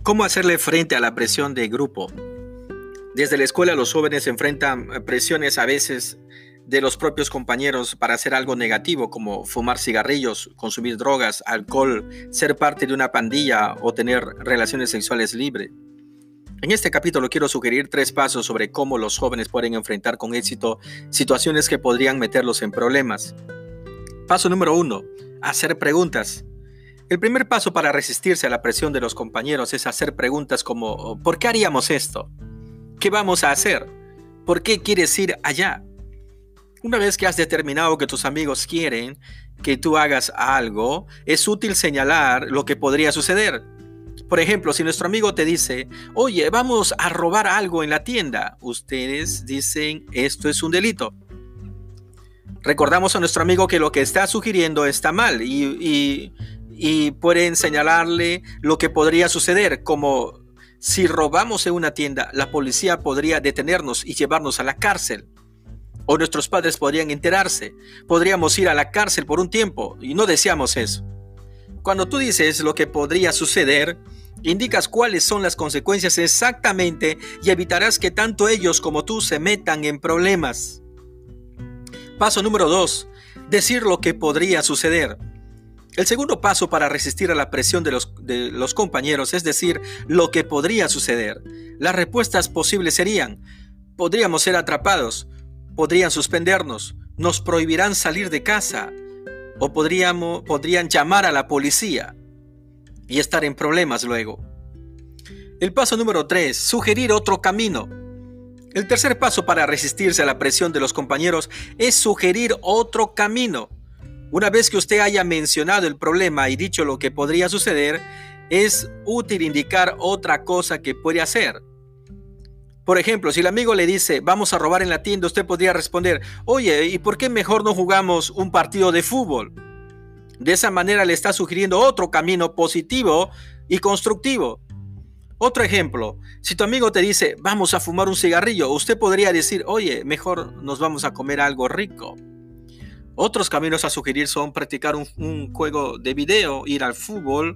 ¿Cómo hacerle frente a la presión de grupo? Desde la escuela los jóvenes enfrentan presiones a veces de los propios compañeros para hacer algo negativo, como fumar cigarrillos, consumir drogas, alcohol, ser parte de una pandilla o tener relaciones sexuales libres. En este capítulo quiero sugerir 3 pasos sobre cómo los jóvenes pueden enfrentar con éxito situaciones que podrían meterlos en problemas. Paso número 1. Hacer preguntas. El primer paso para resistirse a la presión de los compañeros es hacer preguntas como ¿por qué haríamos esto? ¿Qué vamos a hacer? ¿Por qué quieres ir allá? Una vez que has determinado que tus amigos quieren que tú hagas algo, es útil señalar lo que podría suceder. Por ejemplo, si nuestro amigo te dice, oye, vamos a robar algo en la tienda, ustedes dicen, esto es un delito. Recordamos a nuestro amigo que lo que está sugiriendo está mal y pueden señalarle lo que podría suceder, como si robamos en una tienda, la policía podría detenernos y llevarnos a la cárcel. O nuestros padres podrían enterarse, podríamos ir a la cárcel por un tiempo y no deseamos eso. Cuando tú dices lo que podría suceder, indicas cuáles son las consecuencias exactamente y evitarás que tanto ellos como tú se metan en problemas. Paso número 2. Decir lo que podría suceder. El segundo paso para resistir a la presión de los compañeros es decir lo que podría suceder. Las respuestas posibles serían: podríamos ser atrapados, podrían suspendernos, nos prohibirán salir de casa o podrían llamar a la policía y estar en problemas luego. El paso número 3, sugerir otro camino. El tercer paso para resistirse a la presión de los compañeros es sugerir otro camino. Una vez que usted haya mencionado el problema y dicho lo que podría suceder, es útil indicar otra cosa que puede hacer. Por ejemplo, si el amigo le dice, vamos a robar en la tienda, usted podría responder, oye, ¿y por qué mejor no jugamos un partido de fútbol? De esa manera le está sugiriendo otro camino positivo y constructivo. Otro ejemplo, si tu amigo te dice, vamos a fumar un cigarrillo, usted podría decir, oye, mejor nos vamos a comer algo rico. Otros caminos a sugerir son practicar un juego de video, ir al fútbol,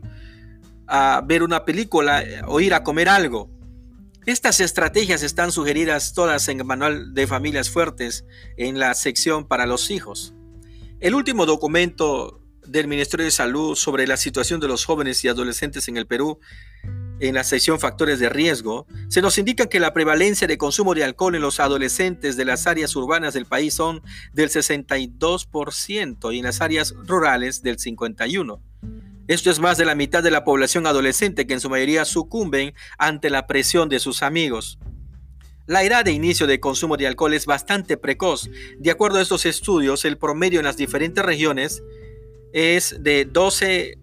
a ver una película o ir a comer algo. Estas estrategias están sugeridas todas en el Manual de Familias Fuertes en la sección para los hijos. El último documento del Ministerio de Salud sobre la situación de los jóvenes y adolescentes en el Perú, en la sección Factores de Riesgo, se nos indica que la prevalencia de consumo de alcohol en los adolescentes de las áreas urbanas del país son del 62% y en las áreas rurales del 51%. Esto es más de la mitad de la población adolescente que en su mayoría sucumben ante la presión de sus amigos. La edad de inicio de consumo de alcohol es bastante precoz. De acuerdo a estos estudios, el promedio en las diferentes regiones es de 12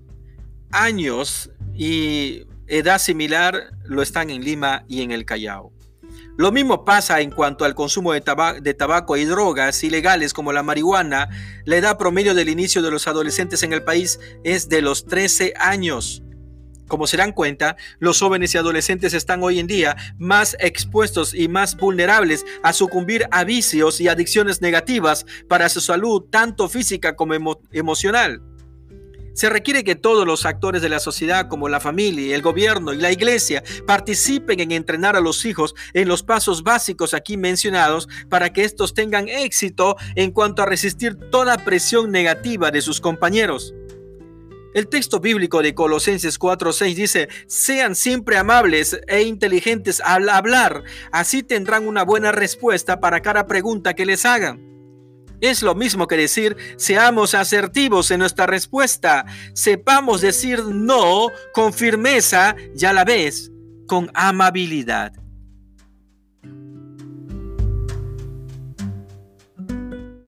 años y edad similar lo están en Lima y en el Callao. Lo mismo pasa en cuanto al consumo de tabaco y drogas ilegales como la marihuana. La edad promedio del inicio de los adolescentes en el país es de los 13 años. Como se dan cuenta, los jóvenes y adolescentes están hoy en día más expuestos y más vulnerables a sucumbir a vicios y adicciones negativas para su salud, tanto física como emocional. Se requiere que todos los actores de la sociedad, como la familia, el gobierno y la iglesia, participen en entrenar a los hijos en los pasos básicos aquí mencionados para que estos tengan éxito en cuanto a resistir toda presión negativa de sus compañeros. El texto bíblico de Colosenses 4:6 dice, sean siempre amables e inteligentes al hablar, así tendrán una buena respuesta para cada pregunta que les hagan. Es lo mismo que decir, seamos asertivos en nuestra respuesta, sepamos decir no con firmeza y a la vez con amabilidad.